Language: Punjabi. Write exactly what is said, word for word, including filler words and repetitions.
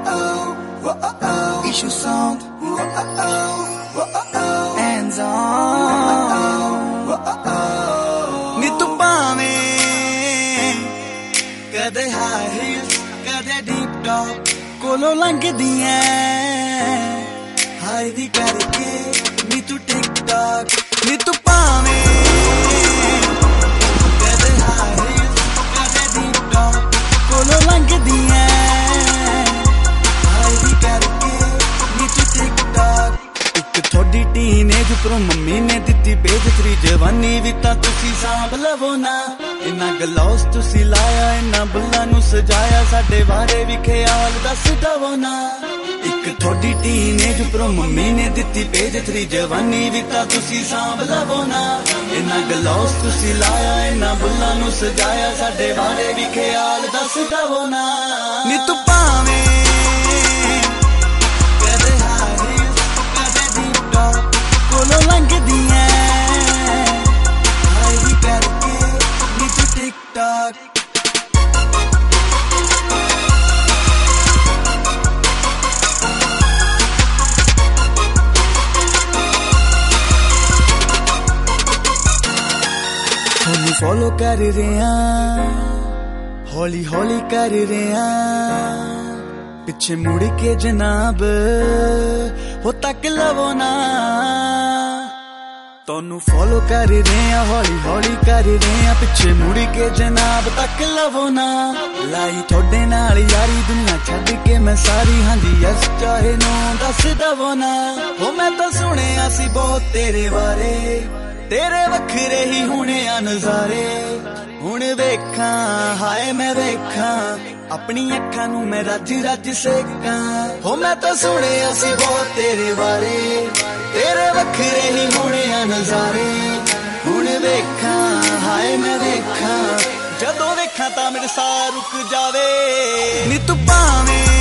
Issue sound, hands on. Ni tu paave kade high heels, kade deep top, kolo langdiyan high di karke. Ni tu TikTok, ni tu paave kade high heels, kade deep top, kolo langdiyan high di karke. Ni tu TikTok. ਇੱਕ ਥੋੜੀ ਟੀਨੇਜ ਉੱਪਰੋਂ ਮੰਮੀ ਨੇ ਦਿੱਤੀ ਭੇਜ ਤੇਰੀ ਜਵਾਨੀ ਵੀ ਤਾਂ ਤੁਸੀਂ ਸਾਂਭ ਲਵੋ ਨਾ ਇੰਨਾ ਗਲੌਸ ਤੁਸੀਂ ਲਾਇਆ ਇੰਨਾ ਬੁੱਲਾਂ ਨੂੰ ਸਜਾਇਆ ਸਾਡੇ ਬਾਰੇ ਵੀ ਖਿਆਲ ਦੱਸ ਦਵੋ ਨਾ ਇੱਕ ਥੋੜੀ ਟੀਨੇਜ ਉੱਪਰੋਂ ਮੰਮੀ ਨੇ ਦਿੱਤੀ ਭੇਜ ਤੇਰੀ ਜਵਾਨੀ ਵੀ ਤਾਂ ਤੁਸੀਂ ਸਾਂਭ ਲਵੋ ਨਾ ਇੰਨਾ ਗਲੌਸ ਤੁਸੀਂ ਲਾਇਆ ਇੰਨਾ ਬੁੱਲਾਂ ਨੂੰ ਸਜਾਇਆ ਸਾਡੇ ਬਾਰੇ ਵੀ ਖਿਆਲ ਦੱਸ ਦਵੋ ਨਾ ਨੀ ਤੂੰ ਭਾਵੇਂ ਕੋਲੋਂ ਲੰਘਦੀਆਂ ਹਾਈ ਵੀ ਕਰਕੇ ਨੀ ਤੂੰ TikTok ਤੁਹਾਨੂੰ ਫੋਲੋ ਕਰ ਰਿਹਾ ਹੌਲੀ ਹੌਲੀ ਕਰ ਰਿਹਾ ਪਿੱਛੇ ਮੁੜ ਕੇ ਜਨਾਬ ਹੋ ਤੱਕ ਲਵੋ ਨਾ ਤੁਹਾਨੂੰ ਫੋਲੋ ਕਰ ਰਹੇ ਆ ਹੌਲੀ ਹੌਲੀ ਕਰ ਰਹੇ ਆ ਪਿੱਛੇ ਮੁੜ ਕੇ ਜਨਾਬ ਤੱਕ ਲਵੋ ਨਾ ਲਾਈ ਤੁਹਾਡੇ ਨਾਲ ਯਾਰੀ ਦੁਨੀਆ ਛੱਡ ਕੇ ਮੈਂ ਸਾਰੀ ਹਾਂਜੀ ਯਸ ਚਾਹੇ ਨੂੰ ਦੱਸ ਦਵੋ ਨਾ ਹੋ ਮੈਂ ਤਾਂ ਸੁਣਿਆ ਸੀ ਬਹੁਤ ਤੇਰੇ ਬਾਰੇ ਤੇਰੇ ਵੱਖਰੇ ਹੀ ਹੋਣੇ ਆ ਨਜ਼ਾਰੇ ਹੁਣ ਵੇਖਾਂ ਹਾਏ ਮੈਂ ਵੇਖਾਂ ਆਪਣੀ ਅੱਖਾਂ ਨੂੰ ਮੈਂ ਰੱਜ ਰੱਜ ਸੇਕਾਂ ਹੋ ਮੈਂ ਤਾਂ ਸੁਣਿਆ ਸੀ ਬਹੁਤ ਤੇਰੇ ਬਾਰੇ ਤੇਰੇ ਵੱਖਰੇ ਹੀ ਹੋਣੇ ਆ ਨਜ਼ਾਰੇ ਹੁਣ ਵੇਖਾਂ ਹਾਏ ਮੈਂ ਵੇਖਾਂ ਜਦੋਂ ਵੇਖਾਂ ਤਾਂ ਮੇਰੇ ਸਾਹ ਰੁਕ ਜਾਵੇ ਨੀ ਤੂੰ ਭਾਵੇਂ